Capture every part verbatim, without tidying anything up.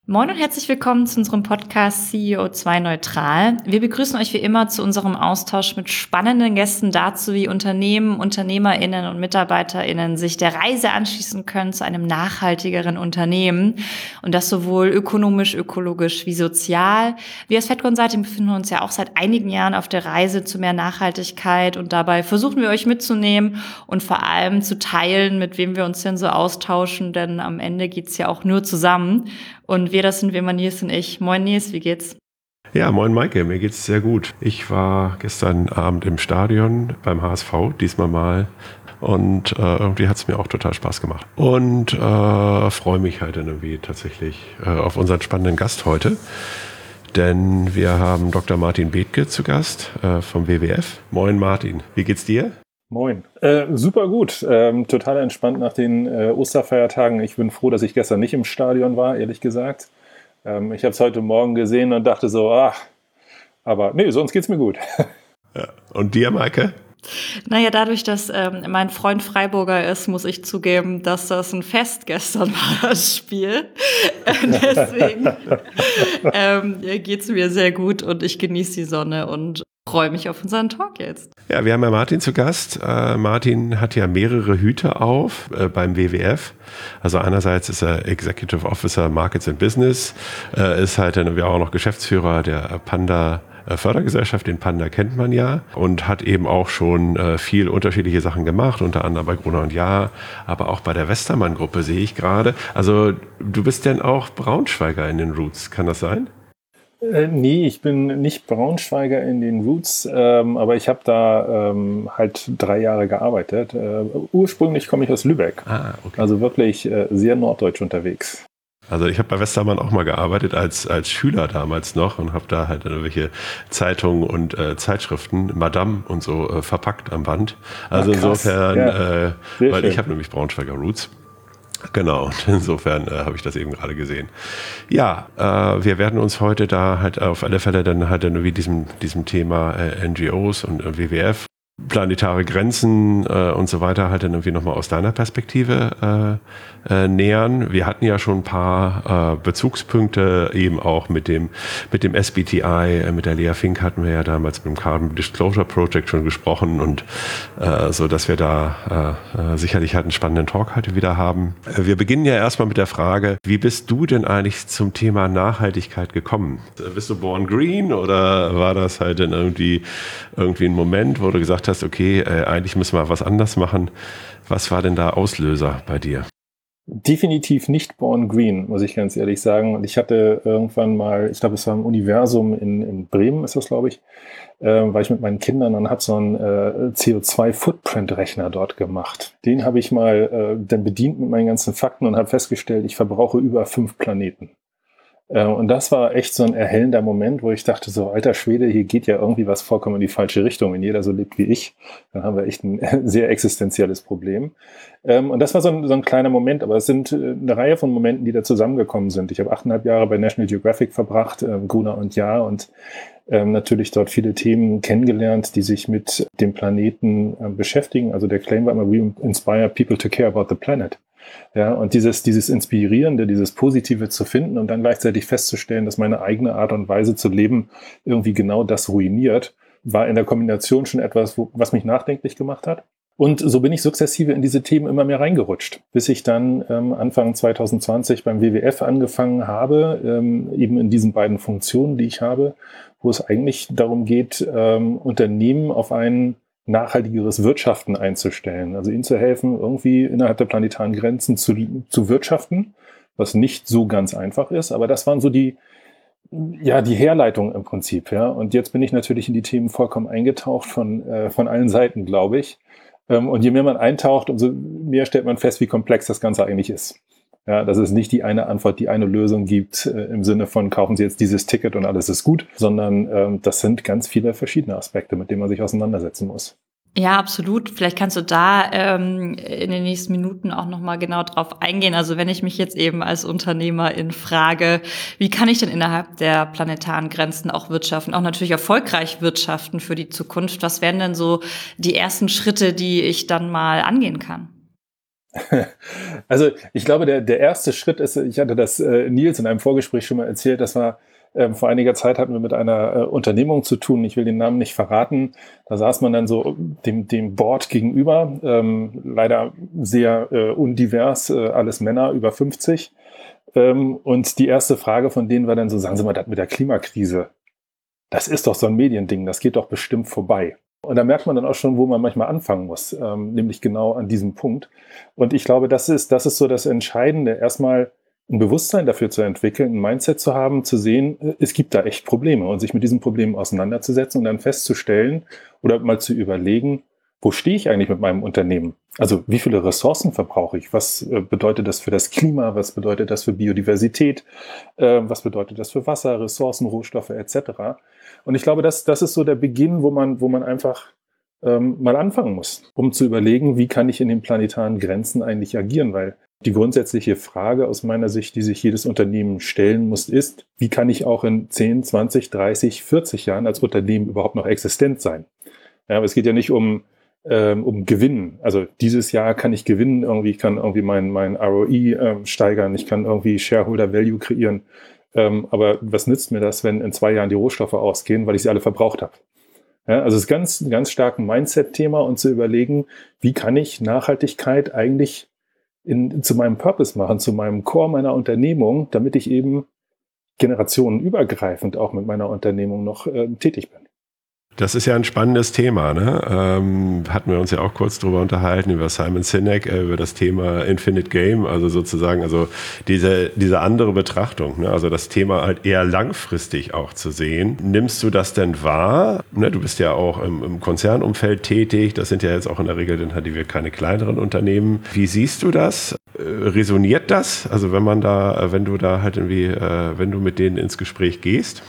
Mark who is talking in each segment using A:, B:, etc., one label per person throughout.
A: Moin und herzlich willkommen zu unserem Podcast C E O zwei Neutral. Wir begrüßen euch wie immer zu unserem Austausch mit spannenden Gästen dazu, wie Unternehmen, UnternehmerInnen und MitarbeiterInnen sich der Reise anschließen können zu einem nachhaltigeren Unternehmen. Und das sowohl ökonomisch, ökologisch wie sozial. Wir als Fed Consulting befinden uns ja auch seit einigen Jahren auf der Reise zu mehr Nachhaltigkeit und dabei versuchen wir euch mitzunehmen und vor allem zu teilen, mit wem wir uns denn so austauschen, denn am Ende geht's ja auch nur zusammen. Und wir, das sind wie immer Nils und ich. Moin Nils, wie geht's?
B: Ja, moin Maike, mir geht's sehr gut. Ich war gestern Abend im Stadion beim H S V, diesmal mal. Und äh, irgendwie hat's mir auch total Spaß gemacht. Und äh, freue mich halt irgendwie tatsächlich äh, auf unseren spannenden Gast heute. Denn wir haben Doktor Martin Bethke zu Gast äh, vom W W F. Moin Martin, wie geht's dir?
C: Moin. Äh, super gut. Ähm, total entspannt nach den äh, Osterfeiertagen. Ich bin froh, dass ich gestern nicht im Stadion war, ehrlich gesagt. Ähm, ich habe es heute Morgen gesehen und dachte so, ach, aber nee, sonst geht's mir gut.
B: Ja. Und dir, Maike?
A: Naja, dadurch, dass ähm, mein Freund Freiburger ist, muss ich zugeben, dass das ein Fest gestern war, das Spiel. Deswegen ähm, geht's mir sehr gut und ich genieße die Sonne und freue mich auf unseren Talk jetzt.
B: Ja, wir haben ja Martin zu Gast. Äh, Martin hat ja mehrere Hüte auf äh, beim W W F. Also einerseits ist er Executive Officer Markets and Business, äh, ist halt dann auch noch Geschäftsführer der Panda Fördergesellschaft, den Panda kennt man ja, und hat eben auch schon äh, viel unterschiedliche Sachen gemacht, unter anderem bei Gruner und Jahr, aber auch bei der Westermann-Gruppe sehe ich gerade. Also du bist denn auch Braunschweiger in den Roots, kann das sein?
C: Äh, nee, ich bin nicht Braunschweiger in den Roots, ähm, aber ich habe da ähm, halt drei Jahre gearbeitet. Äh, ursprünglich komme ich aus Lübeck,
B: ah, okay.
C: Also wirklich äh, sehr norddeutsch unterwegs.
B: Also ich habe bei Westermann auch mal gearbeitet als als Schüler damals noch und habe da halt irgendwelche Zeitungen und äh, Zeitschriften, Madame und so äh, verpackt am Band. Also Ach, insofern, ja. äh, weil schön. Ich habe nämlich Braunschweiger Roots. Genau, und insofern äh, habe ich das eben gerade gesehen. Ja, äh, wir werden uns heute da halt auf alle Fälle dann halt irgendwie diesem diesem Thema äh, N G Os und äh, W W F, planetare Grenzen äh, und so weiter halt dann irgendwie nochmal aus deiner Perspektive äh, äh, nähern. Wir hatten ja schon ein paar äh, Bezugspunkte eben auch mit dem mit dem S B T I, äh, mit der Lea Fink hatten wir ja damals mit dem Carbon Disclosure Project schon gesprochen und äh, so, dass wir da äh, äh, sicherlich halt einen spannenden Talk heute wieder haben. Äh, wir beginnen ja erstmal mit der Frage, wie bist du denn eigentlich zum Thema Nachhaltigkeit gekommen? Bist du born green oder war das halt dann irgendwie irgendwie ein Moment, wo du gesagt hast, okay, äh, eigentlich müssen wir was anders machen. Was war denn da Auslöser bei dir?
C: Definitiv nicht born green, muss ich ganz ehrlich sagen. Und ich hatte irgendwann mal, ich glaube, es war im Universum in, in Bremen, ist das, glaube ich, äh, war ich mit meinen Kindern und habe so einen äh, C O zwei Footprint Rechner dort gemacht. Den habe ich mal äh, dann bedient mit meinen ganzen Fakten und habe festgestellt, ich verbrauche über fünf Planeten. Und das war echt so ein erhellender Moment, wo ich dachte so, alter Schwede, hier geht ja irgendwie was vollkommen in die falsche Richtung. Wenn jeder so lebt wie ich, dann haben wir echt ein sehr existenzielles Problem. Und das war so ein, so ein kleiner Moment, aber es sind eine Reihe von Momenten, die da zusammengekommen sind. Ich habe achteinhalb Jahre bei National Geographic verbracht, Gruner und Jahr, und natürlich dort viele Themen kennengelernt, die sich mit dem Planeten beschäftigen. Also der Claim war immer, we inspire people to care about the planet. Ja, und dieses, dieses Inspirierende, dieses Positive zu finden und dann gleichzeitig festzustellen, dass meine eigene Art und Weise zu leben irgendwie genau das ruiniert, war in der Kombination schon etwas, wo, was mich nachdenklich gemacht hat. Und so bin ich sukzessive in diese Themen immer mehr reingerutscht, bis ich dann ähm, Anfang zwanzig zwanzig beim W W F angefangen habe, ähm, eben in diesen beiden Funktionen, die ich habe, wo es eigentlich darum geht, ähm, Unternehmen auf einen nachhaltigeres Wirtschaften einzustellen, also ihnen zu helfen, irgendwie innerhalb der planetaren Grenzen zu, zu wirtschaften, was nicht so ganz einfach ist, aber das waren so die, ja, die Herleitung im Prinzip, ja. Und jetzt bin ich natürlich in die Themen vollkommen eingetaucht von, äh, von allen Seiten, glaube ich. Ähm, und je mehr man eintaucht, umso mehr stellt man fest, wie komplex das Ganze eigentlich ist. Ja, dass es nicht die eine Antwort, die eine Lösung gibt, äh, im Sinne von kaufen Sie jetzt dieses Ticket und alles ist gut, sondern ähm, das sind ganz viele verschiedene Aspekte, mit denen man sich auseinandersetzen muss.
A: Ja, absolut. Vielleicht kannst du da ähm, in den nächsten Minuten auch nochmal genau drauf eingehen. Also wenn ich mich jetzt eben als Unternehmerin frage, wie kann ich denn innerhalb der planetaren Grenzen auch wirtschaften, auch natürlich erfolgreich wirtschaften für die Zukunft? Was wären denn so die ersten Schritte, die ich dann mal angehen kann?
C: Also ich glaube, der, der erste Schritt ist, ich hatte das äh, Nils in einem Vorgespräch schon mal erzählt, das war ähm, vor einiger Zeit hatten wir mit einer äh, Unternehmung zu tun, ich will den Namen nicht verraten, da saß man dann so dem, dem Board gegenüber, ähm, leider sehr äh, undivers, äh, alles Männer über fünfzig ähm, und die erste Frage von denen war dann so, sagen Sie mal, das mit der Klimakrise, das ist doch so ein Mediending, das geht doch bestimmt vorbei. Und da merkt man dann auch schon, wo man manchmal anfangen muss, ähm, nämlich genau an diesem Punkt. Und ich glaube, das ist, das ist so das Entscheidende, erstmal ein Bewusstsein dafür zu entwickeln, ein Mindset zu haben, zu sehen, es gibt da echt Probleme und sich mit diesen Problemen auseinanderzusetzen und dann festzustellen oder mal zu überlegen, wo stehe ich eigentlich mit meinem Unternehmen? Also wie viele Ressourcen verbrauche ich? Was äh, bedeutet das für das Klima? Was bedeutet das für Biodiversität? Äh, was bedeutet das für Wasser, Ressourcen, Rohstoffe et cetera? Und ich glaube, das, das ist so der Beginn, wo man, wo man einfach ähm, mal anfangen muss, um zu überlegen, wie kann ich in den planetaren Grenzen eigentlich agieren? Weil die grundsätzliche Frage aus meiner Sicht, die sich jedes Unternehmen stellen muss, ist, wie kann ich auch in zehn, zwanzig, dreißig, vierzig Jahren als Unternehmen überhaupt noch existent sein? Ja, aber es geht ja nicht um Ähm, um Gewinnen. Also dieses Jahr kann ich gewinnen, irgendwie, ich kann irgendwie mein, mein R O I ähm, steigern, ich kann irgendwie Shareholder Value kreieren. Ähm, aber was nützt mir das, wenn in zwei Jahren die Rohstoffe ausgehen, weil ich sie alle verbraucht habe? Ja, also es ist ganz, ganz stark ein Mindset-Thema und zu überlegen, wie kann ich Nachhaltigkeit eigentlich in, zu meinem Purpose machen, zu meinem Core meiner Unternehmung, damit ich eben generationenübergreifend auch mit meiner Unternehmung noch äh, tätig bin.
B: Das ist ja ein spannendes Thema, ne? Ähm, hatten wir uns ja auch kurz drüber unterhalten, über Simon Sinek, äh, über das Thema Infinite Game, also sozusagen, also diese, diese andere Betrachtung, ne? Also das Thema halt eher langfristig auch zu sehen. Nimmst du das denn wahr? Ne? Du bist ja auch im, im Konzernumfeld tätig, das sind ja jetzt auch in der Regel dann halt die keine kleineren Unternehmen. Wie siehst du das? Äh, resoniert das? Also wenn man da, wenn du da halt irgendwie, äh, wenn du mit denen ins Gespräch gehst?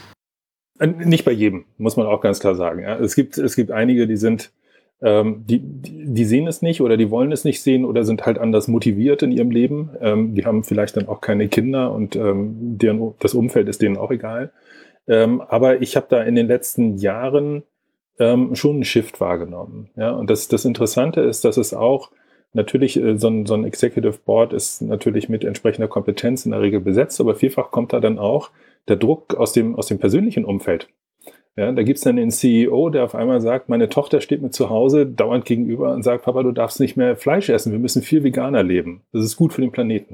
C: Nicht bei jedem, muss man auch ganz klar sagen. Ja. Es gibt, es gibt einige, die sind, ähm, die, die sehen es nicht oder die wollen es nicht sehen oder sind halt anders motiviert in ihrem Leben. Ähm, die haben vielleicht dann auch keine Kinder und ähm, deren, das Umfeld ist denen auch egal. Ähm, aber ich habe da in den letzten Jahren ähm, schon einen Shift wahrgenommen. Ja. Und das, das Interessante ist, dass es auch natürlich, äh, so ein, so ein Executive Board ist natürlich mit entsprechender Kompetenz in der Regel besetzt, aber vielfach kommt da dann auch der Druck aus dem, aus dem persönlichen Umfeld. Ja, da gibt es dann den C E O, der auf einmal sagt, meine Tochter steht mir zu Hause dauernd gegenüber und sagt, Papa, du darfst nicht mehr Fleisch essen, wir müssen viel veganer leben. Das ist gut für den Planeten.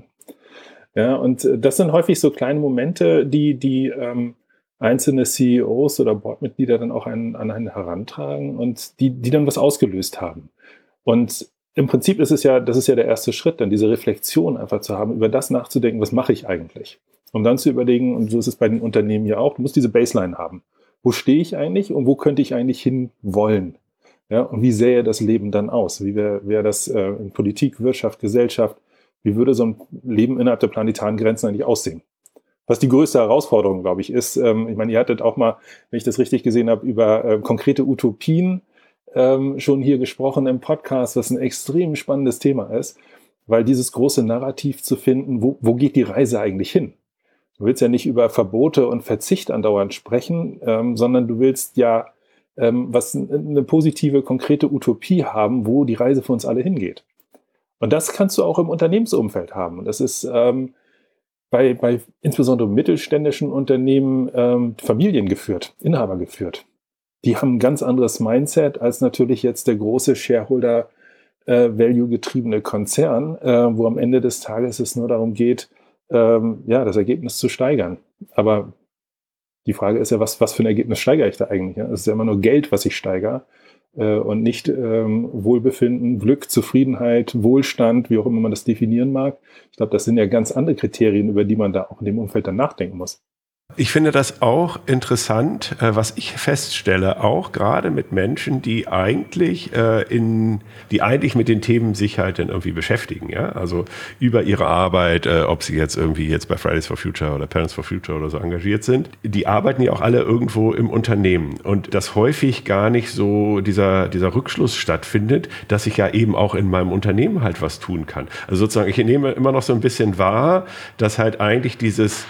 C: Ja, und das sind häufig so kleine Momente, die, die ähm, einzelne C E Os oder Boardmitglieder dann auch an, an einen herantragen und die, die dann was ausgelöst haben. Und im Prinzip ist es ja, das ist ja der erste Schritt, dann diese Reflexion einfach zu haben, über das nachzudenken, was mache ich eigentlich? Um dann zu überlegen, und so ist es bei den Unternehmen ja auch, du musst diese Baseline haben. Wo stehe ich eigentlich und wo könnte ich eigentlich hin wollen? Ja, und wie sähe das Leben dann aus? Wie wäre wär das äh, in Politik, Wirtschaft, Gesellschaft? Wie würde so ein Leben innerhalb der planetaren Grenzen eigentlich aussehen? Was die größte Herausforderung, glaube ich, ist, ähm, ich meine, ihr hattet auch mal, wenn ich das richtig gesehen habe, über äh, konkrete Utopien ähm, schon hier gesprochen im Podcast, was ein extrem spannendes Thema ist, weil dieses große Narrativ zu finden, wo, wo geht die Reise eigentlich hin? Du willst ja nicht über Verbote und Verzicht andauernd sprechen, ähm, sondern du willst ja ähm, was eine positive, konkrete Utopie haben, wo die Reise für uns alle hingeht. Und das kannst du auch im Unternehmensumfeld haben. Und das ist ähm, bei, bei insbesondere mittelständischen Unternehmen ähm, familiengeführt, Inhaber geführt. Die haben ein ganz anderes Mindset als natürlich jetzt der große Shareholder äh, Value-getriebene Konzern, äh, wo am Ende des Tages es nur darum geht, Ähm, ja, das Ergebnis zu steigern. Aber die Frage ist ja, was, was für ein Ergebnis steigere ich da eigentlich? Ja? Es ist ja immer nur Geld, was ich steigere äh, und nicht ähm, Wohlbefinden, Glück, Zufriedenheit, Wohlstand, wie auch immer man das definieren mag. Ich glaube, das sind ja ganz andere Kriterien, über die man da auch in dem Umfeld dann nachdenken muss.
B: Ich finde das auch interessant, äh, was ich feststelle, auch gerade mit Menschen, die eigentlich äh, in, die eigentlich mit den Themen sich halt dann irgendwie beschäftigen, ja, also über ihre Arbeit, äh, ob sie jetzt irgendwie jetzt bei Fridays for Future oder Parents for Future oder so engagiert sind, die arbeiten ja auch alle irgendwo im Unternehmen und dass häufig gar nicht so dieser, dieser Rückschluss stattfindet, dass ich ja eben auch in meinem Unternehmen halt was tun kann. Also sozusagen, ich nehme immer noch so ein bisschen wahr, dass halt eigentlich dieses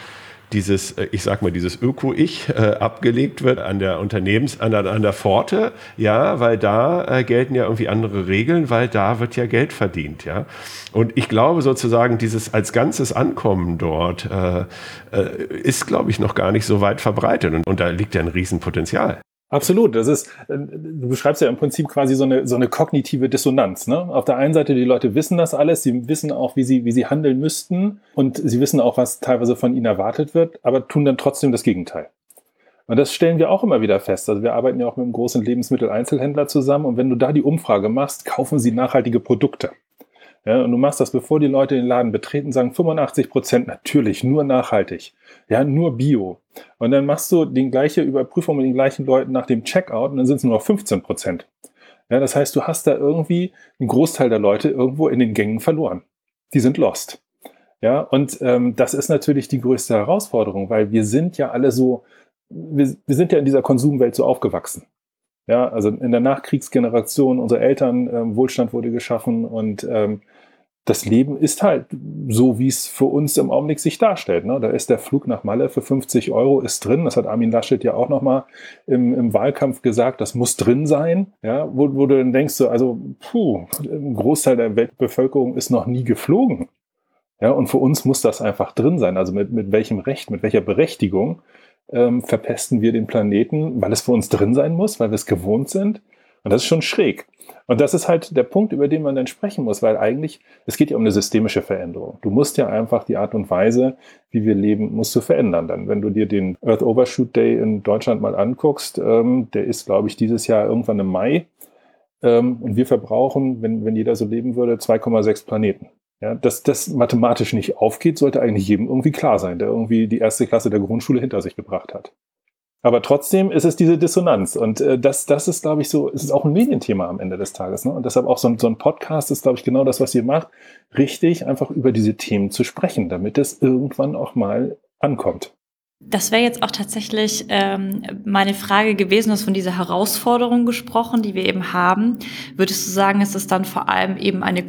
B: dieses, ich sag mal, dieses Öko-Ich äh, abgelegt wird an der Unternehmens, an der, an der Pforte, ja, weil da äh, gelten ja irgendwie andere Regeln, weil da wird ja Geld verdient, ja. Und ich glaube sozusagen, dieses als ganzes Ankommen dort äh, äh, ist, glaube ich, noch gar nicht so weit verbreitet und, und da liegt ja ein Riesenpotenzial.
C: Absolut. Das ist, du beschreibst ja im Prinzip quasi so eine, so eine kognitive Dissonanz, ne? Auf der einen Seite, die Leute wissen das alles, sie wissen auch, wie sie, wie sie handeln müssten und sie wissen auch, was teilweise von ihnen erwartet wird, aber tun dann trotzdem das Gegenteil. Und das stellen wir auch immer wieder fest. Also wir arbeiten ja auch mit einem großen Lebensmitteleinzelhändler zusammen und wenn du da die Umfrage machst, kaufen sie nachhaltige Produkte. Ja, und du machst das, bevor die Leute den Laden betreten, sagen fünfundachtzig Prozent natürlich nur nachhaltig, ja, nur Bio. Und dann machst du die gleiche Überprüfung mit den gleichen Leuten nach dem Checkout und dann sind es nur noch fünfzehn Prozent. Ja, das heißt, du hast da irgendwie einen Großteil der Leute irgendwo in den Gängen verloren. Die sind lost. Ja, und ähm, das ist natürlich die größte Herausforderung, weil wir sind ja alle so, wir, wir sind ja in dieser Konsumwelt so aufgewachsen. Ja, also in der Nachkriegsgeneration, unsere Eltern, ähm, Wohlstand wurde geschaffen und ähm, das Leben ist halt so, wie es für uns im Augenblick sich darstellt. Ne? Da ist der Flug nach Malle für fünfzig Euro ist drin. Das hat Armin Laschet ja auch nochmal im, im Wahlkampf gesagt. Das muss drin sein. Ja? Wo, wo du dann denkst, so, also puh, ein Großteil der Weltbevölkerung ist noch nie geflogen. Ja? Und für uns muss das einfach drin sein. Also mit, mit welchem Recht, mit welcher Berechtigung ähm, verpesten wir den Planeten, weil es für uns drin sein muss, weil wir es gewohnt sind. Und das ist schon schräg. Und das ist halt der Punkt, über den man dann sprechen muss, weil eigentlich, es geht ja um eine systemische Veränderung. Du musst ja einfach die Art und Weise, wie wir leben, musst du verändern dann. Wenn du dir den Earth Overshoot Day in Deutschland mal anguckst, ähm, der ist, glaube ich, dieses Jahr irgendwann im Mai. Ähm, und wir verbrauchen, wenn, wenn jeder so leben würde, zwei Komma sechs Planeten. Ja, dass das mathematisch nicht aufgeht, sollte eigentlich jedem irgendwie klar sein, der irgendwie die erste Klasse der Grundschule hinter sich gebracht hat. Aber trotzdem ist es diese Dissonanz und äh, das, das ist, glaube ich, so, es ist auch ein Medienthema am Ende des Tages. Ne? Und deshalb auch so ein, so ein Podcast ist, glaube ich, genau das, was ihr macht, richtig einfach über diese Themen zu sprechen, damit es irgendwann auch mal ankommt.
A: Das wäre jetzt auch tatsächlich ähm, meine Frage gewesen. Du hast von dieser Herausforderung gesprochen, die wir eben haben. Würdest du sagen, ist es dann vor allem eben eine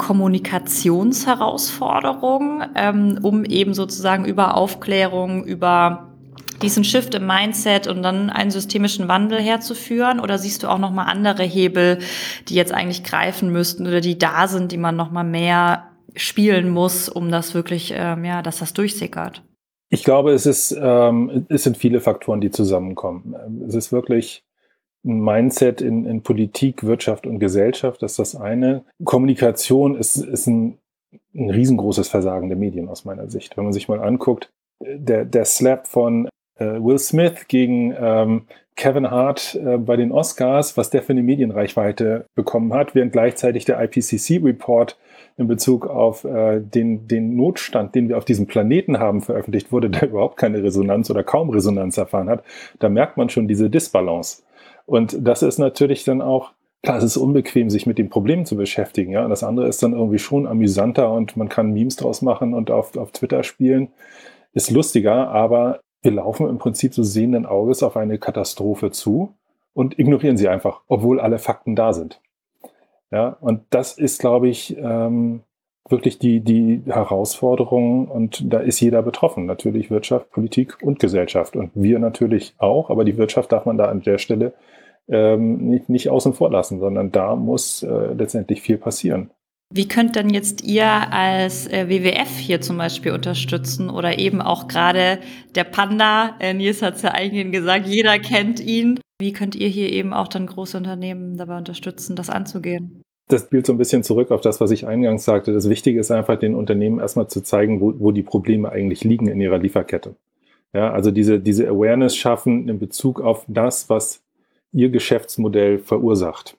A: Kommunikationsherausforderung, ähm, um eben sozusagen über Aufklärung, über diesen Shift im Mindset und dann einen systemischen Wandel herzuführen? Oder siehst du auch nochmal andere Hebel, die jetzt eigentlich greifen müssten oder die da sind, die man nochmal mehr spielen muss, um das wirklich, ähm, ja, dass das durchsickert?
C: Ich glaube, es ist, ähm, es sind viele Faktoren, die zusammenkommen. Es ist wirklich ein Mindset in, in Politik, Wirtschaft und Gesellschaft, das ist das eine. Kommunikation ist, ist ein, ein riesengroßes Versagen der Medien aus meiner Sicht. Wenn man sich mal anguckt, der, der Slap von Will Smith gegen ähm, Kevin Hart äh, bei den Oscars, was der für eine Medienreichweite bekommen hat, während gleichzeitig der I P C C-Report in Bezug auf äh, den, den Notstand, den wir auf diesem Planeten haben, veröffentlicht wurde, der überhaupt keine Resonanz oder kaum Resonanz erfahren hat. Da merkt man schon diese Disbalance. Und das ist natürlich dann auch, klar, es ist unbequem, sich mit den Problemen zu beschäftigen. Ja? Und das andere ist dann irgendwie schon amüsanter und man kann Memes draus machen und auf, auf Twitter spielen. Ist lustiger, aber wir laufen im Prinzip so sehenden Auges auf eine Katastrophe zu und ignorieren sie einfach, obwohl alle Fakten da sind. Ja, und das ist, glaube ich, ähm, wirklich die, die Herausforderung und da ist jeder betroffen. Natürlich Wirtschaft, Politik und Gesellschaft und wir natürlich auch, aber die Wirtschaft darf man da an der Stelle ähm, nicht, nicht außen vor lassen, sondern da muss äh, letztendlich viel passieren.
A: Wie könnt denn jetzt ihr als äh, W W F hier zum Beispiel unterstützen oder eben auch gerade der Panda, äh, Nils hat es ja eigentlich gesagt, jeder kennt ihn. Wie könnt ihr hier eben auch dann große Unternehmen dabei unterstützen, das anzugehen?
C: Das spielt so ein bisschen zurück auf das, was ich eingangs sagte. Das Wichtige ist einfach, den Unternehmen erstmal zu zeigen, wo, wo die Probleme eigentlich liegen in ihrer Lieferkette. Ja, also diese, diese Awareness schaffen in Bezug auf das, was ihr Geschäftsmodell verursacht.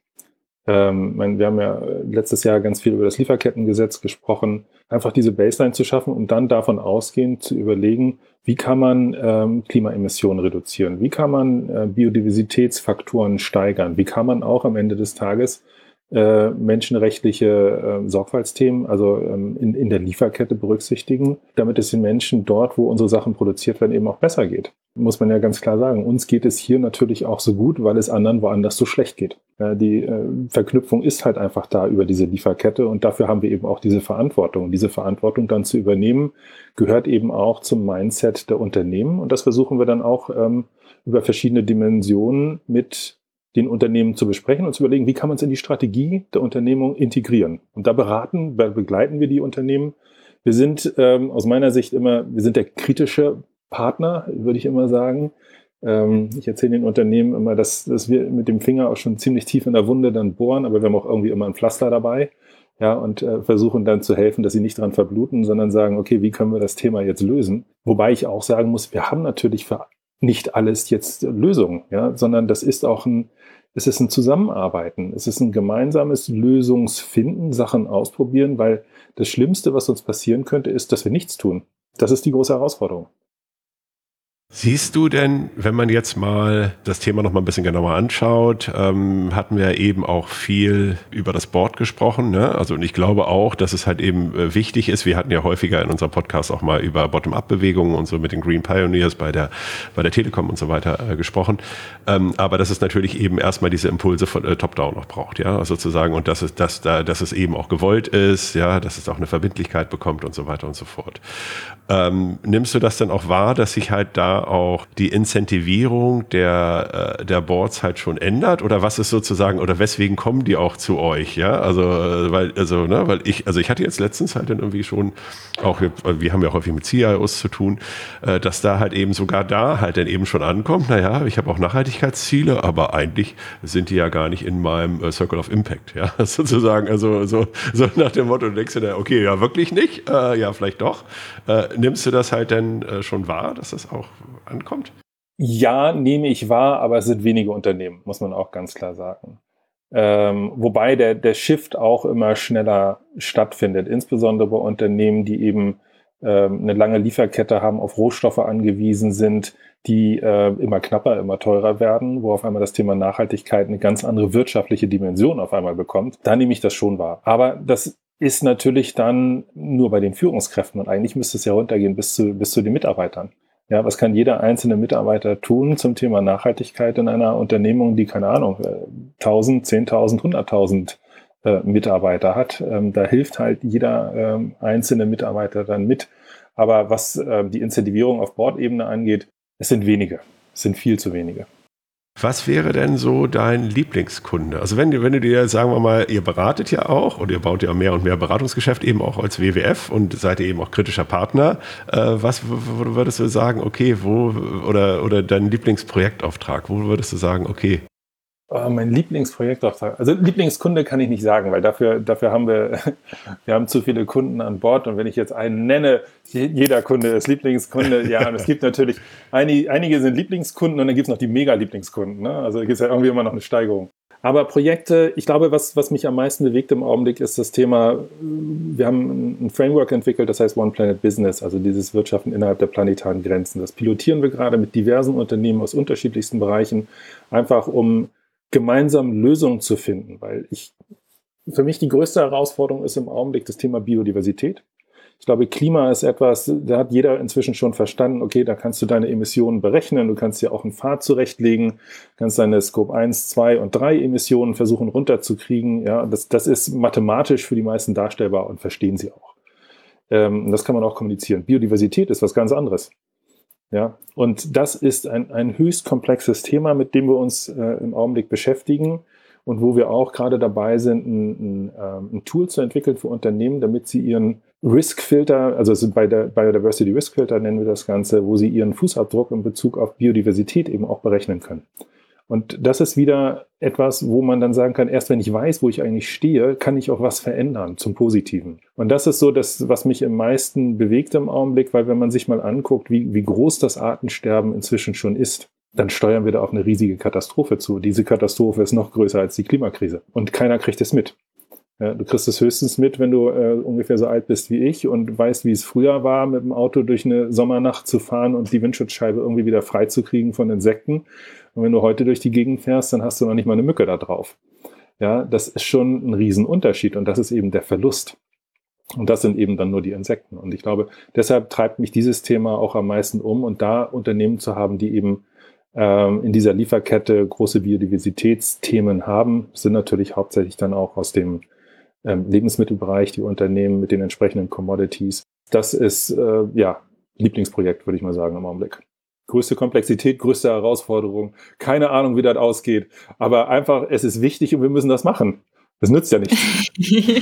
C: Ähm, wir haben ja letztes Jahr ganz viel über das Lieferkettengesetz gesprochen, einfach diese Baseline zu schaffen und dann davon ausgehend zu überlegen, wie kann man ähm, Klimaemissionen reduzieren, wie kann man äh, Biodiversitätsfaktoren steigern, wie kann man auch am Ende des Tages äh, menschenrechtliche äh, Sorgfaltsthemen, also ähm, in, in der Lieferkette berücksichtigen, damit es den Menschen dort, wo unsere Sachen produziert werden, eben auch besser geht. Muss man ja ganz klar sagen. Uns geht es hier natürlich auch so gut, weil es anderen woanders so schlecht geht. Ja, die äh, Verknüpfung ist halt einfach da über diese Lieferkette und dafür haben wir eben auch diese Verantwortung. Diese Verantwortung dann zu übernehmen, gehört eben auch zum Mindset der Unternehmen und das versuchen wir dann auch ähm, über verschiedene Dimensionen mit den Unternehmen zu besprechen und zu überlegen, wie kann man es in die Strategie der Unternehmung integrieren. Und da beraten, begleiten wir die Unternehmen. Wir sind ähm, aus meiner Sicht immer, wir sind der kritische Partner, würde ich immer sagen. Ähm, ich erzähle den Unternehmen immer, dass, dass wir mit dem Finger auch schon ziemlich tief in der Wunde dann bohren, aber wir haben auch irgendwie immer ein Pflaster dabei, ja, und äh, versuchen dann zu helfen, dass sie nicht dran verbluten, sondern sagen, okay, wie können wir das Thema jetzt lösen? Wobei ich auch sagen muss, wir haben natürlich für nicht alles jetzt Lösungen, ja, sondern das ist auch ein, es ist ein Zusammenarbeiten, es ist ein gemeinsames Lösungsfinden, Sachen ausprobieren, weil das Schlimmste, was uns passieren könnte, ist, dass wir nichts tun. Das ist die große Herausforderung.
B: Siehst du denn, wenn man jetzt mal das Thema noch mal ein bisschen genauer anschaut, ähm, hatten wir eben auch viel über das Board gesprochen, ne? Also und ich glaube auch, dass es halt eben äh, wichtig ist. Wir hatten ja häufiger in unserem Podcast auch mal über Bottom-up-Bewegungen und so mit den Green Pioneers bei der bei der Telekom und so weiter äh, gesprochen. Ähm, aber dass es natürlich eben erstmal diese Impulse von äh, Top-Down noch braucht, ja, also sozusagen und dass es dass da dass es eben auch gewollt ist, ja, dass es auch eine Verbindlichkeit bekommt und so weiter und so fort. Ähm, nimmst du das denn auch wahr, dass sich halt da auch die Incentivierung der, äh, der Boards halt schon ändert oder was ist sozusagen oder weswegen kommen die auch zu euch, ja, also, äh, weil, also, ne, weil ich, also ich hatte jetzt letztens halt dann irgendwie schon auch, wir, wir haben ja häufig mit C I Os zu tun, äh, dass da halt eben sogar da halt dann eben schon ankommt, naja, ich habe auch Nachhaltigkeitsziele, aber eigentlich sind die ja gar nicht in meinem äh, Circle of Impact, ja, sozusagen, also so, so nach dem Motto, du denkst du dir, okay, ja, wirklich nicht, äh, ja, vielleicht doch, äh, nimmst du das halt dann äh, schon wahr, dass das auch ankommt?
C: Ja, nehme ich wahr, aber es sind wenige Unternehmen, muss man auch ganz klar sagen. Ähm, wobei der, der Shift auch immer schneller stattfindet, insbesondere bei Unternehmen, die eben ähm, eine lange Lieferkette haben, auf Rohstoffe angewiesen sind, die äh, immer knapper, immer teurer werden, wo auf einmal das Thema Nachhaltigkeit eine ganz andere wirtschaftliche Dimension auf einmal bekommt. Da nehme ich das schon wahr. Aber das ist natürlich dann nur bei den Führungskräften und eigentlich müsste es ja runtergehen bis zu, bis zu den Mitarbeitern. Ja, was kann jeder einzelne Mitarbeiter tun zum Thema Nachhaltigkeit in einer Unternehmung, die, keine Ahnung, tausend, zehntausend, hunderttausend äh, Mitarbeiter hat? Ähm, da hilft halt jeder ähm, einzelne Mitarbeiter dann mit. Aber was äh, die Incentivierung auf Board-Ebene angeht, es sind wenige. Es sind viel zu wenige.
B: Was wäre denn so dein Lieblingskunde? Also wenn, wenn du dir, sagen wir mal, ihr beratet ja auch und ihr baut ja mehr und mehr Beratungsgeschäft eben auch als W W F und seid ihr eben auch kritischer Partner. Äh, was wo, wo würdest du sagen, okay, wo oder, oder dein Lieblingsprojektauftrag, wo würdest du sagen, okay?
C: Oh, mein Lieblingsprojektauftrag. Also Lieblingskunde kann ich nicht sagen, weil dafür, dafür haben wir, wir haben zu viele Kunden an Bord und wenn ich jetzt einen nenne, jeder Kunde ist Lieblingskunde, ja, und es gibt natürlich, einige, einige sind Lieblingskunden und dann gibt es noch die Mega-Lieblingskunden, ne? Also da gibt es ja irgendwie immer noch eine Steigerung. Aber Projekte, ich glaube, was, was mich am meisten bewegt im Augenblick ist das Thema, wir haben ein Framework entwickelt, das heißt One Planet Business, also dieses Wirtschaften innerhalb der planetaren Grenzen. Das pilotieren wir gerade mit diversen Unternehmen aus unterschiedlichsten Bereichen, einfach um gemeinsam Lösungen zu finden, weil ich, für mich die größte Herausforderung ist im Augenblick das Thema Biodiversität. Ich glaube, Klima ist etwas, da hat jeder inzwischen schon verstanden, okay, da kannst du deine Emissionen berechnen, du kannst dir auch einen Pfad zurechtlegen, kannst deine Scope eins, zwei und drei Emissionen versuchen runterzukriegen. Ja, das, das ist mathematisch für die meisten darstellbar und verstehen sie auch. Ähm, das kann man auch kommunizieren. Biodiversität ist was ganz anderes. Ja, und das ist ein, ein höchst komplexes Thema, mit dem wir uns äh, im Augenblick beschäftigen und wo wir auch gerade dabei sind, ein, ein, ähm, ein Tool zu entwickeln für Unternehmen, damit sie ihren Risk-Filter, also bei der Biodiversity Risk-Filter nennen wir das Ganze, wo sie ihren Fußabdruck in Bezug auf Biodiversität eben auch berechnen können. Und das ist wieder etwas, wo man dann sagen kann, erst wenn ich weiß, wo ich eigentlich stehe, kann ich auch was verändern zum Positiven. Und das ist so das, was mich am meisten bewegt im Augenblick, weil wenn man sich mal anguckt, wie, wie groß das Artensterben inzwischen schon ist, dann steuern wir da auf eine riesige Katastrophe zu. Diese Katastrophe ist noch größer als die Klimakrise. Und keiner kriegt es mit. Ja, du kriegst es höchstens mit, wenn du äh, ungefähr so alt bist wie ich und weißt, wie es früher war, mit dem Auto durch eine Sommernacht zu fahren und die Windschutzscheibe irgendwie wieder freizukriegen von Insekten. Und wenn du heute durch die Gegend fährst, dann hast du noch nicht mal eine Mücke da drauf. Ja, das ist schon ein Riesenunterschied und das ist eben der Verlust. Und das sind eben dann nur die Insekten. Und ich glaube, deshalb treibt mich dieses Thema auch am meisten um. Und da Unternehmen zu haben, die eben ähm, in dieser Lieferkette große Biodiversitätsthemen haben, sind natürlich hauptsächlich dann auch aus dem ähm, Lebensmittelbereich die Unternehmen mit den entsprechenden Commodities. Das ist, äh, ja, Lieblingsprojekt, würde ich mal sagen, im Augenblick. Größte Komplexität, größte Herausforderung. Keine Ahnung, wie das ausgeht. Aber einfach, es ist wichtig und wir müssen das machen. Das nützt ja nichts.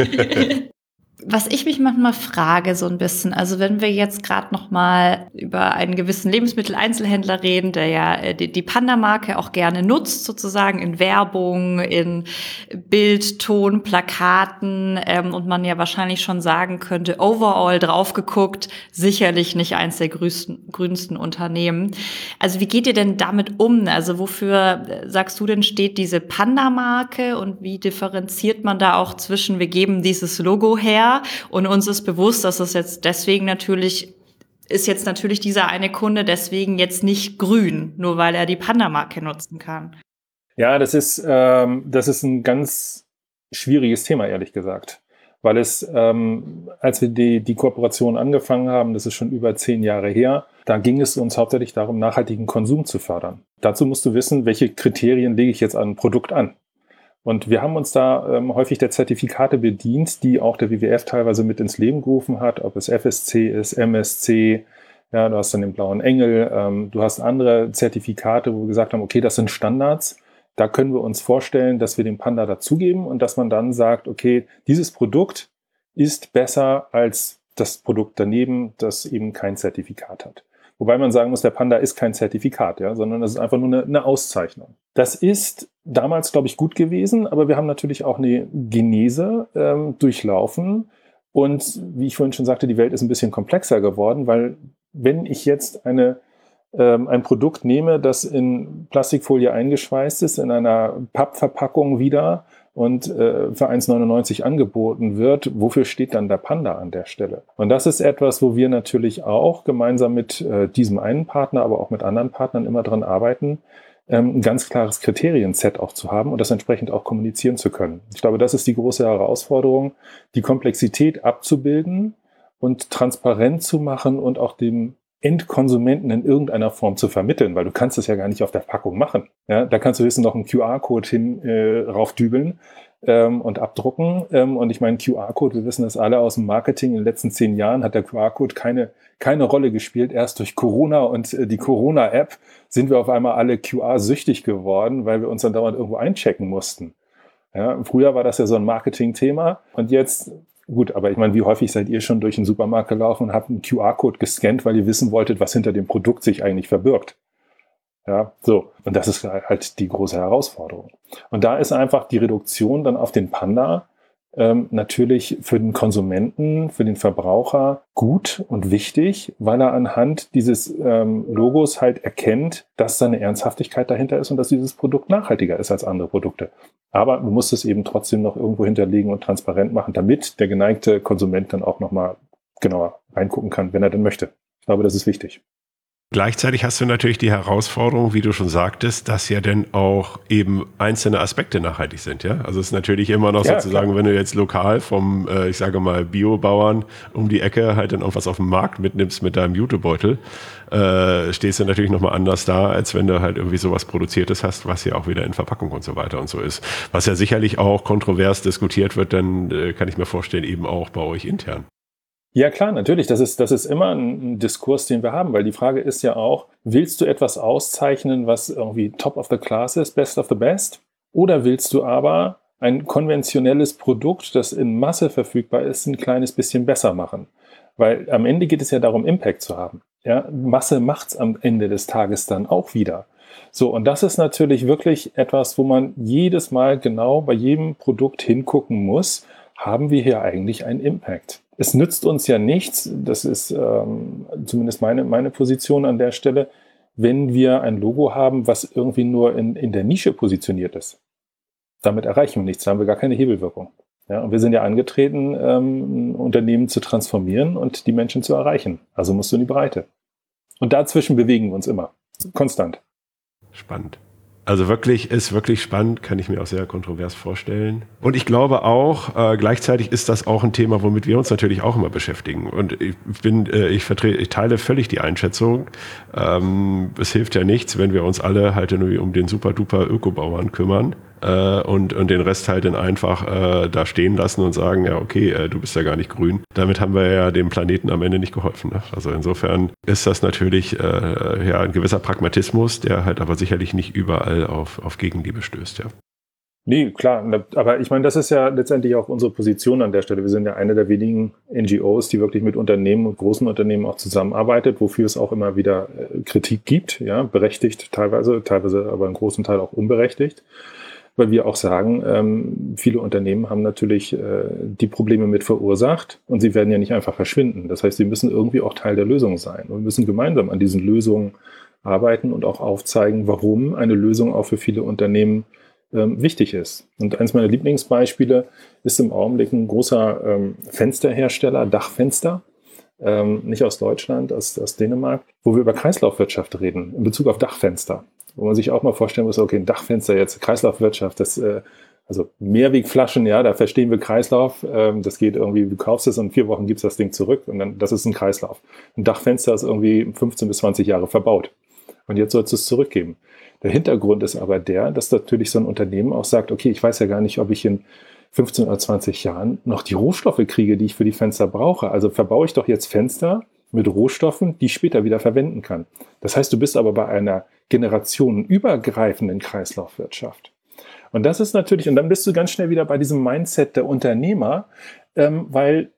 A: Was ich mich manchmal frage so ein bisschen, also wenn wir jetzt gerade noch mal über einen gewissen Lebensmitteleinzelhändler reden, der ja die, die Panda-Marke auch gerne nutzt, sozusagen in Werbung, in Bild, Ton, Plakaten ähm, und man ja wahrscheinlich schon sagen könnte, overall drauf geguckt, sicherlich nicht eins der größten, grünsten Unternehmen. Also wie geht ihr denn damit um? Also wofür, sagst du denn, steht diese Panda-Marke und wie differenziert man da auch zwischen, wir geben dieses Logo her, und uns ist bewusst, dass es jetzt deswegen natürlich, ist jetzt natürlich dieser eine Kunde deswegen jetzt nicht grün, nur weil er die Panda-Marke nutzen kann.
C: Ja, das ist, ähm, das ist ein ganz schwieriges Thema, ehrlich gesagt. Weil es, ähm, als wir die, die Kooperation angefangen haben, das ist schon über zehn Jahre her, da ging es uns hauptsächlich darum, nachhaltigen Konsum zu fördern. Dazu musst du wissen, welche Kriterien lege ich jetzt an ein Produkt an. Und wir haben uns da ähm, häufig der Zertifikate bedient, die auch der W W F teilweise mit ins Leben gerufen hat, ob es F S C ist, M S C, ja, du hast dann den blauen Engel, ähm, du hast andere Zertifikate, wo wir gesagt haben, okay, das sind Standards, da können wir uns vorstellen, dass wir den Panda dazugeben und dass man dann sagt, okay, dieses Produkt ist besser als das Produkt daneben, das eben kein Zertifikat hat. Wobei man sagen muss, der Panda ist kein Zertifikat, ja, sondern das ist einfach nur eine, eine Auszeichnung. Das ist damals, glaube ich, gut gewesen, aber wir haben natürlich auch eine Genese ähm, durchlaufen. Und wie ich vorhin schon sagte, die Welt ist ein bisschen komplexer geworden, weil wenn ich jetzt eine, ähm, ein Produkt nehme, das in Plastikfolie eingeschweißt ist, in einer Pappverpackung wieder und äh, für eins neunundneunzig angeboten wird, wofür steht dann der Panda an der Stelle? Und das ist etwas, wo wir natürlich auch gemeinsam mit äh, diesem einen Partner, aber auch mit anderen Partnern immer dran arbeiten, ähm, ein ganz klares Kriterienset auch zu haben und das entsprechend auch kommunizieren zu können. Ich glaube, das ist die große Herausforderung, die Komplexität abzubilden und transparent zu machen und auch dem Endkonsumenten in irgendeiner Form zu vermitteln, weil du kannst es ja gar nicht auf der Packung machen. Ja, da kannst du höchstens noch einen Q R-Code hin äh, raufdübeln ähm, und abdrucken. Ähm, und ich meine, Q R-Code, wir wissen das alle aus dem Marketing, in den letzten zehn Jahren hat der Q R-Code keine, keine Rolle gespielt. Erst durch Corona und äh, die Corona-App sind wir auf einmal alle Q R-süchtig geworden, weil wir uns dann dauernd irgendwo einchecken mussten. Ja, früher war das ja so ein Marketing-Thema und jetzt... Gut, aber ich meine, wie häufig seid ihr schon durch den Supermarkt gelaufen und habt einen Q R-Code gescannt, weil ihr wissen wolltet, was hinter dem Produkt sich eigentlich verbirgt? Ja, so. Und das ist halt die große Herausforderung. Und da ist einfach die Reduktion dann auf den Panda ähm, natürlich für den Konsumenten, für den Verbraucher gut und wichtig, weil er anhand dieses ähm, Logos halt erkennt, dass da eine Ernsthaftigkeit dahinter ist und dass dieses Produkt nachhaltiger ist als andere Produkte. Aber du musst es eben trotzdem noch irgendwo hinterlegen und transparent machen, damit der geneigte Konsument dann auch nochmal genauer reingucken kann, wenn er denn möchte. Ich glaube, das ist wichtig.
B: Gleichzeitig hast du natürlich die Herausforderung, wie du schon sagtest, dass ja dann auch eben einzelne Aspekte nachhaltig sind, ja? Also es ist natürlich immer noch ja, sozusagen, klar. Wenn du jetzt lokal vom, äh, ich sage mal, Biobauern um die Ecke halt dann auch was auf dem Markt mitnimmst mit deinem Jutebeutel, äh, stehst du natürlich nochmal anders da, als wenn du halt irgendwie sowas Produziertes hast, was ja auch wieder in Verpackung und so weiter und so ist. Was ja sicherlich auch kontrovers diskutiert wird, dann äh, kann ich mir vorstellen, eben auch bei euch intern.
C: Ja klar, natürlich. Das ist, das ist immer ein, ein Diskurs, den wir haben, weil die Frage ist ja auch, willst du etwas auszeichnen, was irgendwie top of the class ist, best of the best? Oder willst du aber ein konventionelles Produkt, das in Masse verfügbar ist, ein kleines bisschen besser machen? Weil am Ende geht es ja darum, Impact zu haben. Ja, Masse macht's am Ende des Tages dann auch wieder. So, und das ist natürlich wirklich etwas, wo man jedes Mal genau bei jedem Produkt hingucken muss, haben wir hier eigentlich einen Impact? Es nützt uns ja nichts, das ist ähm, zumindest meine, meine Position an der Stelle, wenn wir ein Logo haben, was irgendwie nur in, in der Nische positioniert ist. Damit erreichen wir nichts, da haben wir gar keine Hebelwirkung. Ja, und wir sind ja angetreten, ähm, Unternehmen zu transformieren und die Menschen zu erreichen. Also musst du in die Breite. Und dazwischen bewegen wir uns immer, konstant.
B: Spannend. Also wirklich, ist wirklich spannend, kann ich mir auch sehr kontrovers vorstellen. Und ich glaube auch, äh, gleichzeitig ist das auch ein Thema, womit wir uns natürlich auch immer beschäftigen. Und ich bin, äh, ich vertrete, ich teile völlig die Einschätzung. Ähm, es hilft ja nichts, wenn wir uns alle halt nur um den super-duper Ökobauern kümmern. Äh, und, und den Rest halt dann einfach äh, da stehen lassen und sagen, ja okay, äh, du bist ja gar nicht grün. Damit haben wir ja dem Planeten am Ende nicht geholfen. Ne? Also insofern ist das natürlich äh, ja ein gewisser Pragmatismus, der halt aber sicherlich nicht überall auf, auf Gegenliebe stößt. Ja.
C: Nee, klar, aber ich meine, das ist ja letztendlich auch unsere Position an der Stelle. Wir sind ja eine der wenigen N G Os, die wirklich mit Unternehmen und großen Unternehmen auch zusammenarbeitet, wofür es auch immer wieder Kritik gibt, ja, berechtigt teilweise, teilweise aber in großen Teil auch unberechtigt. Weil wir auch sagen, ähm, viele Unternehmen haben natürlich äh, die Probleme mit verursacht und sie werden ja nicht einfach verschwinden. Das heißt, sie müssen irgendwie auch Teil der Lösung sein und müssen gemeinsam an diesen Lösungen arbeiten und auch aufzeigen, warum eine Lösung auch für viele Unternehmen ähm, wichtig ist. Und eines meiner Lieblingsbeispiele ist im Augenblick ein großer ähm, Fensterhersteller, Dachfenster, ähm, nicht aus Deutschland, aus, aus Dänemark, wo wir über Kreislaufwirtschaft reden, in Bezug auf Dachfenster. Wo man sich auch mal vorstellen muss, okay, ein Dachfenster jetzt, Kreislaufwirtschaft, das, äh, also Mehrwegflaschen, ja, da verstehen wir Kreislauf, ähm, das geht irgendwie, du kaufst es und in vier Wochen gibst das Ding zurück und dann, das ist ein Kreislauf. Ein Dachfenster ist irgendwie fünfzehn bis zwanzig Jahre verbaut und jetzt sollst du es zurückgeben. Der Hintergrund ist aber der, dass natürlich so ein Unternehmen auch sagt, okay, ich weiß ja gar nicht, ob ich in fünfzehn oder zwanzig Jahren noch die Rohstoffe kriege, die ich für die Fenster brauche. Also verbaue ich doch jetzt Fenster mit Rohstoffen, die ich später wieder verwenden kann. Das heißt, du bist aber bei einer generationenübergreifenden Kreislaufwirtschaft. Und das ist natürlich, und dann bist du ganz schnell wieder bei diesem Mindset der Unternehmer, ähm, weil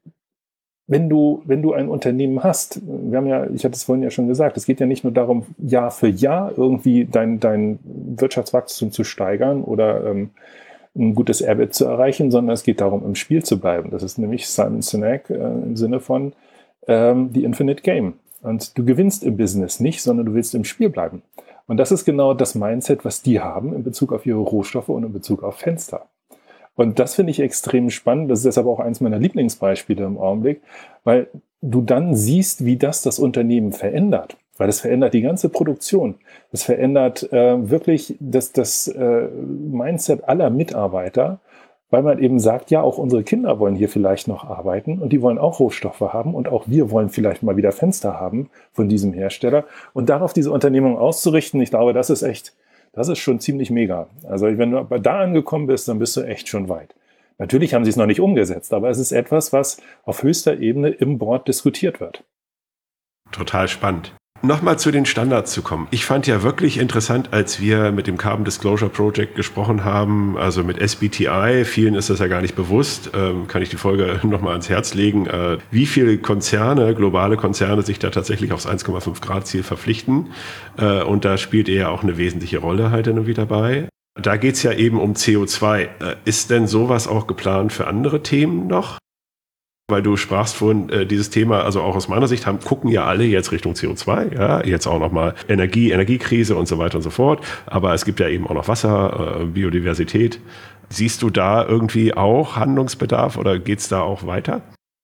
C: wenn du, wenn du ein Unternehmen hast, wir haben ja, ich hatte es vorhin ja schon gesagt, es geht ja nicht nur darum, Jahr für Jahr irgendwie dein, dein Wirtschaftswachstum zu steigern oder ähm, ein gutes E B I T zu erreichen, sondern es geht darum, im Spiel zu bleiben. Das ist nämlich Simon Sinek äh, im Sinne von ähm, The Infinite Game. Und du gewinnst im Business nicht, sondern du willst im Spiel bleiben. Und das ist genau das Mindset, was die haben in Bezug auf ihre Rohstoffe und in Bezug auf Fenster. Und das finde ich extrem spannend. Das ist deshalb auch eins meiner Lieblingsbeispiele im Augenblick, weil du dann siehst, wie das das Unternehmen verändert. Weil das verändert die ganze Produktion. Das verändert äh, wirklich das, das äh, Mindset aller Mitarbeiter, weil man eben sagt, ja, auch unsere Kinder wollen hier vielleicht noch arbeiten und die wollen auch Rohstoffe haben und auch wir wollen vielleicht mal wieder Fenster haben von diesem Hersteller. Und darauf diese Unternehmung auszurichten, ich glaube, das ist echt, das ist schon ziemlich mega. Also wenn du da angekommen bist, dann bist du echt schon weit. Natürlich haben sie es noch nicht umgesetzt, aber es ist etwas, was auf höchster Ebene im Board diskutiert wird.
B: Total spannend. Nochmal zu den Standards zu kommen. Ich fand ja wirklich interessant, als wir mit dem Carbon Disclosure Project gesprochen haben, also mit S B T I, vielen ist das ja gar nicht bewusst, ähm, kann ich die Folge nochmal ans Herz legen, äh, wie viele Konzerne, globale Konzerne sich da tatsächlich aufs eins Komma fünf Grad Ziel verpflichten. Äh, und da spielt er auch eine wesentliche Rolle halt irgendwie dabei. Da geht's ja eben um C O zwei. Äh, ist denn sowas auch geplant für andere Themen noch? Weil du sprachst vorhin äh, dieses Thema, also auch aus meiner Sicht, haben, gucken ja alle jetzt Richtung C O zwei, ja, jetzt auch nochmal Energie, Energiekrise und so weiter und so fort. Aber es gibt ja eben auch noch Wasser, äh, Biodiversität. Siehst du da irgendwie auch Handlungsbedarf oder geht's da auch weiter?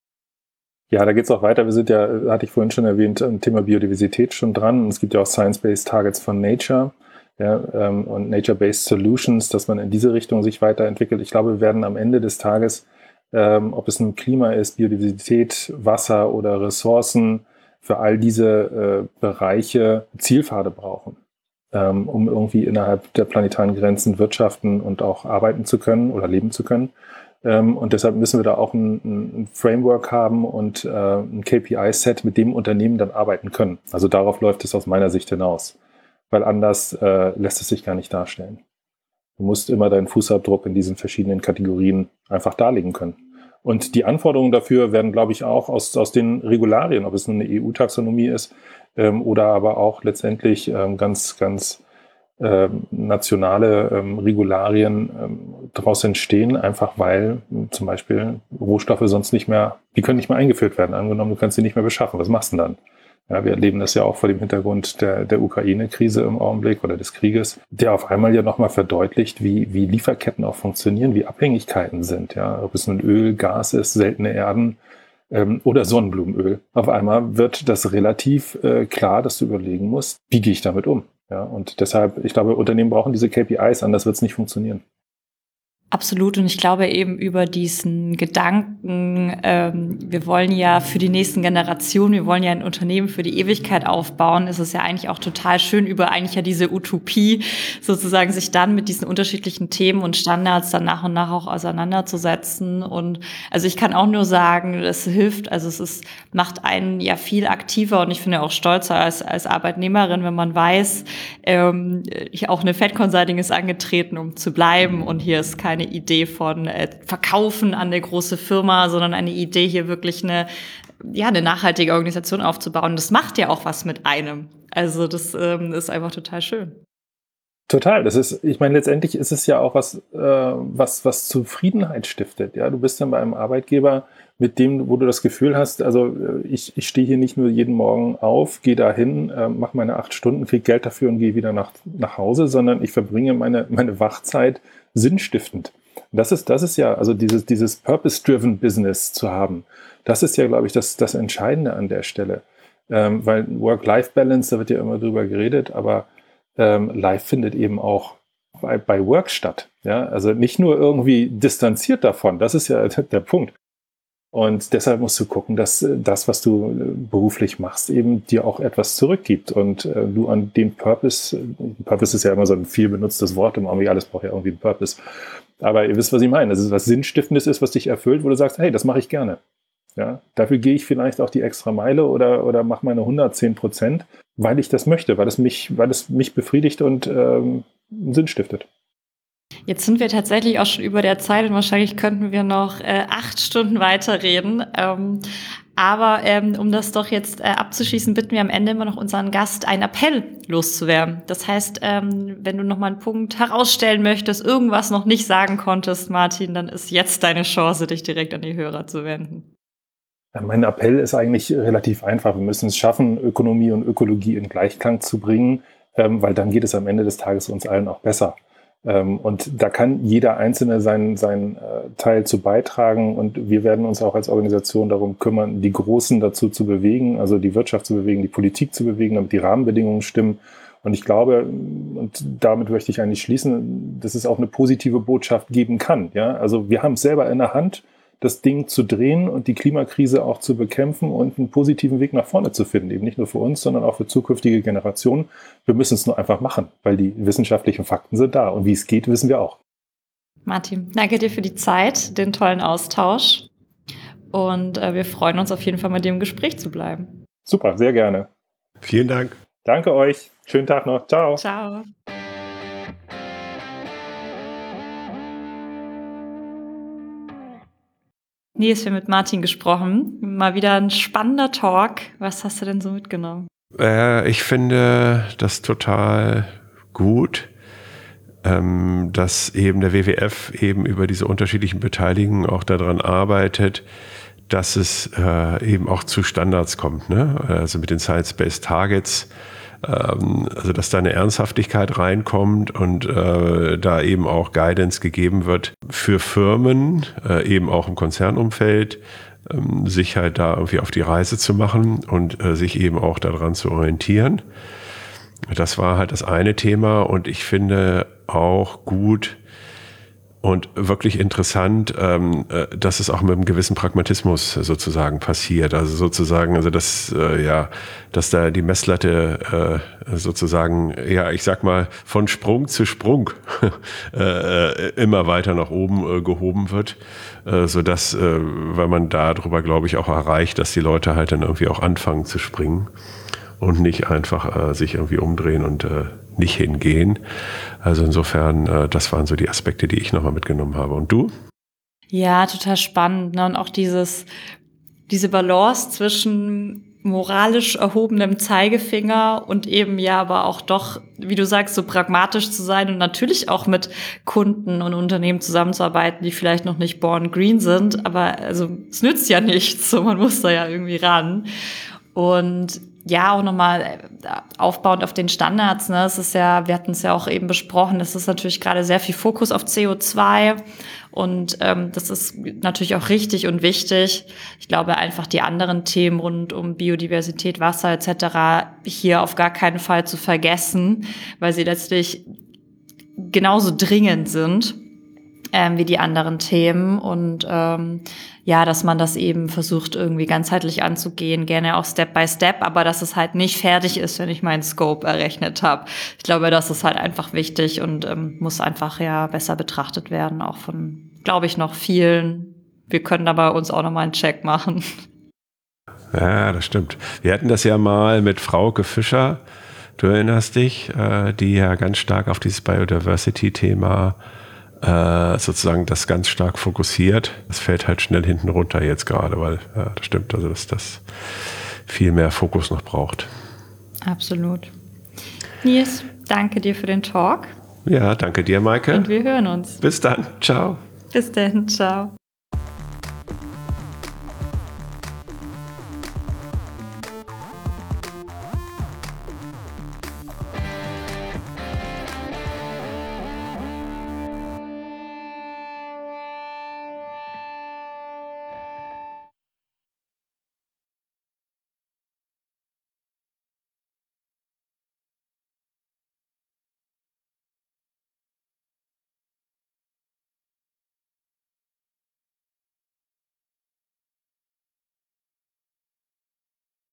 C: Ja, da geht's auch weiter. Wir sind ja, hatte ich vorhin schon erwähnt, am Thema Biodiversität schon dran. Es gibt ja auch Science-Based Targets von Nature, ja, ähm, und Nature-Based Solutions, dass man in diese Richtung sich weiterentwickelt. Ich glaube, wir werden am Ende des Tages Ähm, ob es ein Klima ist, Biodiversität, Wasser oder Ressourcen, für all diese äh, Bereiche Zielpfade brauchen, ähm, um irgendwie innerhalb der planetaren Grenzen wirtschaften und auch arbeiten zu können oder leben zu können. Ähm, und deshalb müssen wir da auch ein, ein Framework haben und äh, ein K P I-Set, mit dem Unternehmen dann arbeiten können. Also darauf läuft es aus meiner Sicht hinaus, weil anders äh, lässt es sich gar nicht darstellen. Du musst immer deinen Fußabdruck in diesen verschiedenen Kategorien einfach darlegen können. Und die Anforderungen dafür werden, glaube ich, auch aus, aus den Regularien, ob es nun eine E U-Taxonomie ist ähm, oder aber auch letztendlich ähm, ganz, ganz ähm, nationale ähm, Regularien ähm, daraus entstehen, einfach weil ähm, zum Beispiel Rohstoffe sonst nicht mehr, die können nicht mehr eingeführt werden. Angenommen, du kannst sie nicht mehr beschaffen. Was machst du denn dann? Ja, wir erleben das ja auch vor dem Hintergrund der, der Ukraine-Krise im Augenblick oder des Krieges, der auf einmal ja nochmal verdeutlicht, wie, wie Lieferketten auch funktionieren, wie Abhängigkeiten sind. Ja, ob es nun Öl, Gas ist, seltene Erden ähm, oder Sonnenblumenöl. Auf einmal wird das relativ äh, klar, dass du überlegen musst, wie gehe ich damit um? Ja, und deshalb, ich glaube, Unternehmen brauchen diese K P Is, anders wird es nicht funktionieren.
A: Absolut. Und ich glaube eben über diesen Gedanken, ähm, wir wollen ja für die nächsten Generationen, wir wollen ja ein Unternehmen für die Ewigkeit aufbauen, ist es ja eigentlich auch total schön, über eigentlich ja diese Utopie sozusagen sich dann mit diesen unterschiedlichen Themen und Standards dann nach und nach auch auseinanderzusetzen. Und also ich kann auch nur sagen, es hilft, also es ist, macht einen ja viel aktiver und ich finde auch stolzer als, als Arbeitnehmerin, wenn man weiß, ähm, auch eine Fed Consulting ist angetreten, um zu bleiben und hier ist keine Idee von äh, Verkaufen an eine große Firma, sondern eine Idee, hier wirklich eine, ja, eine nachhaltige Organisation aufzubauen. Das macht ja auch was mit einem. Also das ähm, ist einfach total schön.
C: Total. Das ist, ich meine, letztendlich ist es ja auch was, äh, was, was Zufriedenheit stiftet. Ja, du bist dann bei einem Arbeitgeber, mit dem, wo du das Gefühl hast, also ich, ich stehe hier nicht nur jeden Morgen auf, gehe da hin, äh, mache meine acht Stunden, kriege Geld dafür und gehe wieder nach, nach Hause, sondern ich verbringe meine, meine Wachzeit sinnstiftend. Das ist, das ist ja, also dieses, dieses Purpose-driven Business zu haben, das ist ja, glaube ich, das, das Entscheidende an der Stelle. Ähm, weil Work-Life-Balance, da wird ja immer drüber geredet, aber ähm, Life findet eben auch bei, bei Work statt. Ja? Also nicht nur irgendwie distanziert davon, das ist ja der Punkt. Und deshalb musst du gucken, dass das, was du beruflich machst, eben dir auch etwas zurückgibt und äh, du an den Purpose, Purpose ist ja immer so ein viel benutztes Wort, und irgendwie alles braucht ja irgendwie einen Purpose. Aber ihr wisst, was ich meine. Das ist was Sinnstiftendes ist, was dich erfüllt, wo du sagst, hey, das mache ich gerne. Ja, dafür gehe ich vielleicht auch die extra Meile oder, oder mache meine hundertzehn Prozent, weil ich das möchte, weil es mich, weil es mich befriedigt und ähm, Sinn stiftet.
A: Jetzt sind wir tatsächlich auch schon über der Zeit und wahrscheinlich könnten wir noch äh, acht Stunden weiterreden. Ähm, aber ähm, um das doch jetzt äh, abzuschließen, bitten wir am Ende immer noch unseren Gast, einen Appell loszuwerden. Das heißt, ähm, wenn du noch mal einen Punkt herausstellen möchtest, irgendwas noch nicht sagen konntest, Martin, dann ist jetzt deine Chance, dich direkt an die Hörer zu wenden.
C: Mein Appell ist eigentlich relativ einfach. Wir müssen es schaffen, Ökonomie und Ökologie in Gleichklang zu bringen, ähm, weil dann geht es am Ende des Tages uns allen auch besser. Ähm, und da kann jeder Einzelne seinen, seinen äh, Teil zu beitragen. Und wir werden uns auch als Organisation darum kümmern, die Großen dazu zu bewegen, also die Wirtschaft zu bewegen, die Politik zu bewegen, damit die Rahmenbedingungen stimmen. Und ich glaube, und damit möchte ich eigentlich schließen, dass es auch eine positive Botschaft geben kann. Ja? Also wir haben es selber in der Hand, das Ding zu drehen und die Klimakrise auch zu bekämpfen und einen positiven Weg nach vorne zu finden. Eben nicht nur für uns, sondern auch für zukünftige Generationen. Wir müssen es nur einfach machen, weil die wissenschaftlichen Fakten sind da. Und wie es geht, wissen wir auch.
A: Martin, danke dir für die Zeit, den tollen Austausch. Und äh, wir freuen uns auf jeden Fall, mit dem Gespräch zu bleiben.
C: Super, sehr gerne.
B: Vielen Dank.
C: Danke euch. Schönen Tag noch. Ciao.
A: Ciao. Nils, wir haben mit Martin gesprochen. Mal wieder ein spannender Talk. Was hast du denn so mitgenommen?
B: Äh, ich finde das total gut, ähm, dass eben der W W F eben über diese unterschiedlichen Beteiligungen auch daran arbeitet, dass es äh, eben auch zu Standards kommt, ne? Also mit den Science-Based Targets, ähm, also dass da eine Ernsthaftigkeit reinkommt und äh, da eben auch Guidance gegeben wird für Firmen, äh, eben auch im Konzernumfeld, ähm, sich halt da irgendwie auf die Reise zu machen und äh, sich eben auch daran zu orientieren. Das war halt das eine Thema und ich finde auch gut und wirklich interessant, ähm, dass es auch mit einem gewissen Pragmatismus sozusagen passiert. Also sozusagen, also dass äh, ja, dass da die Messlatte äh, sozusagen, ja, ich sag mal, von Sprung zu Sprung äh, immer weiter nach oben äh, gehoben wird, äh, so dass, äh, weil man darüber, glaube ich, auch erreicht, dass die Leute halt dann irgendwie auch anfangen zu springen und nicht einfach äh, sich irgendwie umdrehen und äh, nicht hingehen. Also insofern, äh, das waren so die Aspekte, die ich nochmal mitgenommen habe. Und du?
A: Ja, total spannend. Ne? Und auch dieses, diese Balance zwischen moralisch erhobenem Zeigefinger und eben ja, aber auch doch, wie du sagst, so pragmatisch zu sein und natürlich auch mit Kunden und Unternehmen zusammenzuarbeiten, die vielleicht noch nicht born green sind. Aber also es nützt ja nichts, so man muss da ja irgendwie ran. Und ja, auch nochmal aufbauend auf den Standards, ne, es ist ja, wir hatten es ja auch eben besprochen, es ist natürlich gerade sehr viel Fokus auf C O zwei und ähm, das ist natürlich auch richtig und wichtig. Ich glaube einfach die anderen Themen rund um Biodiversität, Wasser et cetera hier auf gar keinen Fall zu vergessen, weil sie letztlich genauso dringend sind ähm, wie die anderen Themen und ähm, ja, dass man das eben versucht, irgendwie ganzheitlich anzugehen, gerne auch Step by Step, aber dass es halt nicht fertig ist, wenn ich meinen Scope errechnet habe. Ich glaube, das ist halt einfach wichtig und ähm, muss einfach ja besser betrachtet werden, auch von, glaube ich, noch vielen. Wir können aber uns auch nochmal einen Check machen.
B: Ja, das stimmt. Wir hatten das ja mal mit Frauke Fischer, du erinnerst dich, äh, die ja ganz stark auf dieses Biodiversity-Thema Äh, sozusagen das ganz stark fokussiert. Das fällt halt schnell hinten runter jetzt gerade, weil ja, das stimmt, also dass das viel mehr Fokus noch braucht.
A: Absolut. Nils, danke dir für den Talk.
B: Ja, danke dir, Maike.
A: Und wir hören uns.
B: Bis dann. Ciao.
A: Bis dann. Ciao.